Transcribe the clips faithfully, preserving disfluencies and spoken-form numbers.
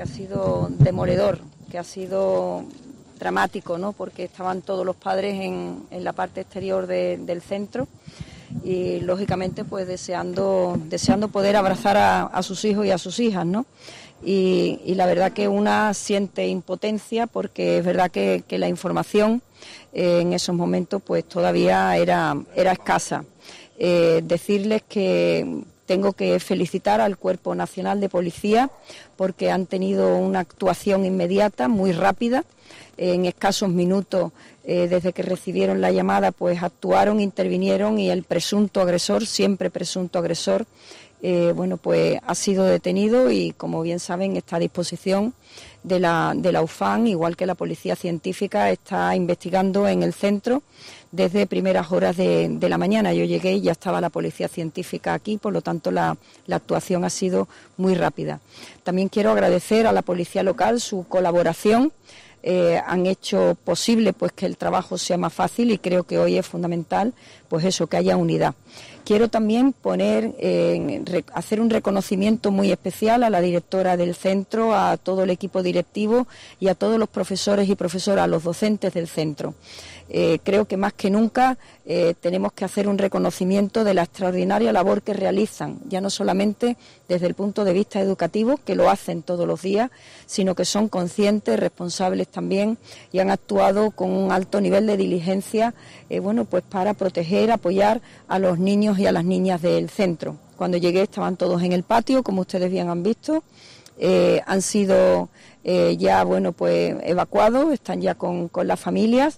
ha sido demoledor, que ha sido dramático, ¿no? Porque estaban todos los padres en, en la parte exterior de, del centro y lógicamente pues deseando deseando poder abrazar a, a sus hijos y a sus hijas, ¿no? Y, y la verdad que una siente impotencia porque es verdad que, que la información eh, en esos momentos pues todavía era, era escasa. Eh, decirles que tengo que felicitar al Cuerpo Nacional de Policía porque han tenido una actuación inmediata, muy rápida. En escasos minutos, eh, desde que recibieron la llamada, pues actuaron, intervinieron y el presunto agresor, siempre presunto agresor, eh, bueno, pues ha sido detenido y, como bien saben, está a disposición de la, de la U F A N, igual que la Policía Científica está investigando en el centro desde primeras horas de, de la mañana. Yo llegué y ya estaba la Policía Científica aquí, por lo tanto la, la actuación ha sido muy rápida. También quiero agradecer a la Policía Local su colaboración. Eh, han hecho posible pues que el trabajo sea más fácil y creo que hoy es fundamental pues eso, que haya unidad. Quiero también poner, eh, re, hacer un reconocimiento muy especial a la directora del centro, a todo el equipo directivo y a todos los profesores y profesoras, a los docentes del centro. Eh, creo que más que nunca eh, tenemos que hacer un reconocimiento de la extraordinaria labor que realizan, ya no solamente desde el punto de vista educativo, que lo hacen todos los días, sino que son conscientes, responsables también y han actuado con un alto nivel de diligencia, eh, bueno, pues para proteger, apoyar a los niños y a las niñas del centro. Cuando llegué estaban todos en el patio, como ustedes bien han visto. Eh, han sido eh, ya bueno pues evacuados, están ya con, con las familias,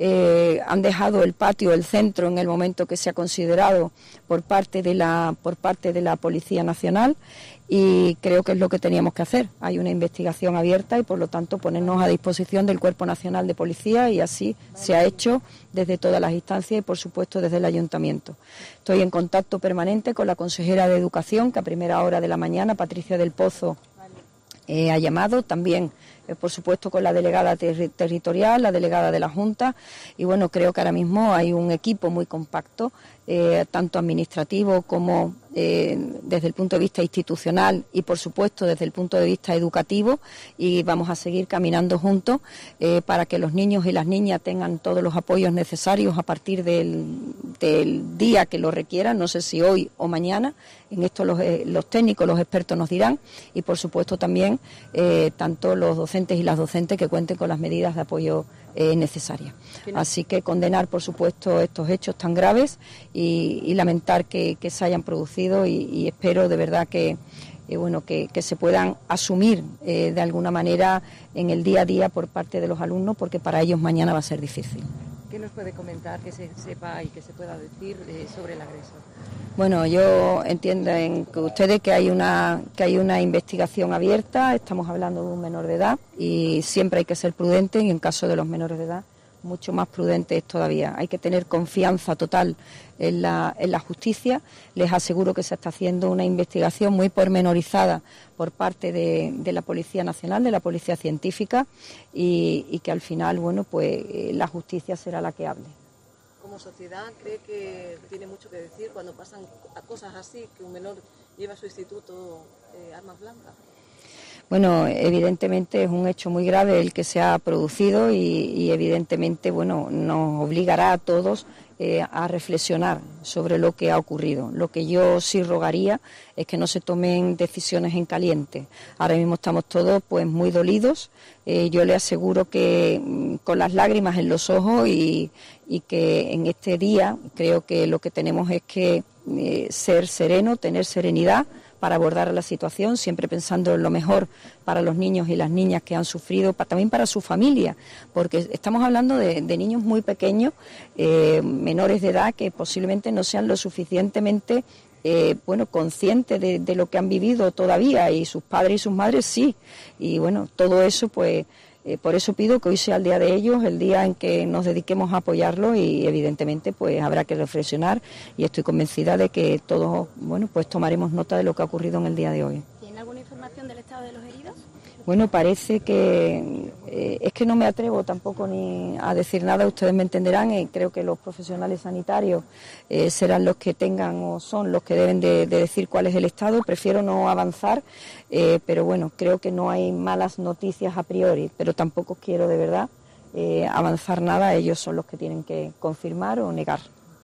eh, han dejado el patio, el centro en el momento que se ha considerado por parte de la por parte de la Policía Nacional y creo que es lo que teníamos que hacer. Hay una investigación abierta y por lo tanto ponernos a disposición del Cuerpo Nacional de Policía y así se ha hecho desde todas las instancias y por supuesto desde el Ayuntamiento. Estoy en contacto permanente con la consejera de Educación, que a primera hora de la mañana, Patricia del Pozo, Eh, ha llamado también, eh, por supuesto, con la delegada ter territorial, la delegada de la Junta, y bueno, creo que ahora mismo hay un equipo muy compacto, eh, tanto administrativo como eh, desde el punto de vista institucional y, por supuesto, desde el punto de vista educativo, y vamos a seguir caminando juntos eh, para que los niños y las niñas tengan todos los apoyos necesarios a partir del, del día que lo requieran, no sé si hoy o mañana. En esto los, eh, los técnicos, los expertos nos dirán y, por supuesto, también eh, tanto los docentes y las docentes que cuenten con las medidas de apoyo eh, necesarias. Así que condenar, por supuesto, estos hechos tan graves y, y lamentar que, que se hayan producido y, y espero de verdad que, eh, bueno, que, que se puedan asumir eh, de alguna manera en el día a día por parte de los alumnos, porque para ellos mañana va a ser difícil. ¿Qué nos puede comentar, que se sepa y que se pueda decir eh, sobre el agresor? Bueno, yo entiendo en que ustedes que hay una que hay una investigación abierta, estamos hablando de un menor de edad y siempre hay que ser prudente y en caso de los menores de edad mucho más prudentes todavía. Hay que tener confianza total en la, en la justicia. Les aseguro que se está haciendo una investigación muy pormenorizada por parte de, de la Policía Nacional, de la Policía Científica y, y que al final, bueno, pues la justicia será la que hable. Como sociedad, ¿cree que tiene mucho que decir cuando pasan a cosas así, que un menor lleva a su instituto eh, armas blancas? Bueno, evidentemente es un hecho muy grave el que se ha producido y, y evidentemente, bueno, nos obligará a todos eh, a reflexionar sobre lo que ha ocurrido. Lo que yo sí rogaría es que no se tomen decisiones en caliente. Ahora mismo estamos todos pues muy dolidos. Eh, yo le aseguro que mm, con las lágrimas en los ojos y, y que en este día creo que lo que tenemos es que eh, ser sereno, tener serenidad para abordar la situación, siempre pensando en lo mejor para los niños y las niñas que han sufrido, para, también para su familia, porque estamos hablando de, de niños muy pequeños, eh, menores de edad, que posiblemente no sean lo suficientemente eh, bueno, conscientes de, de lo que han vivido todavía, y sus padres y sus madres sí, y bueno, todo eso pues... Eh, por eso pido que hoy sea el día de ellos, el día en que nos dediquemos a apoyarlos y evidentemente pues habrá que reflexionar y estoy convencida de que todos, bueno, pues tomaremos nota de lo que ha ocurrido en el día de hoy. ¿Tiene alguna información del estado de los heridos? Bueno, parece que Eh, es que no me atrevo tampoco ni a decir nada, ustedes me entenderán, y creo que los profesionales sanitarios eh, serán los que tengan o son los que deben de, de decir cuál es el estado. Prefiero no avanzar, eh, pero bueno, creo que no hay malas noticias a priori, pero tampoco quiero de verdad eh, avanzar nada, ellos son los que tienen que confirmar o negar.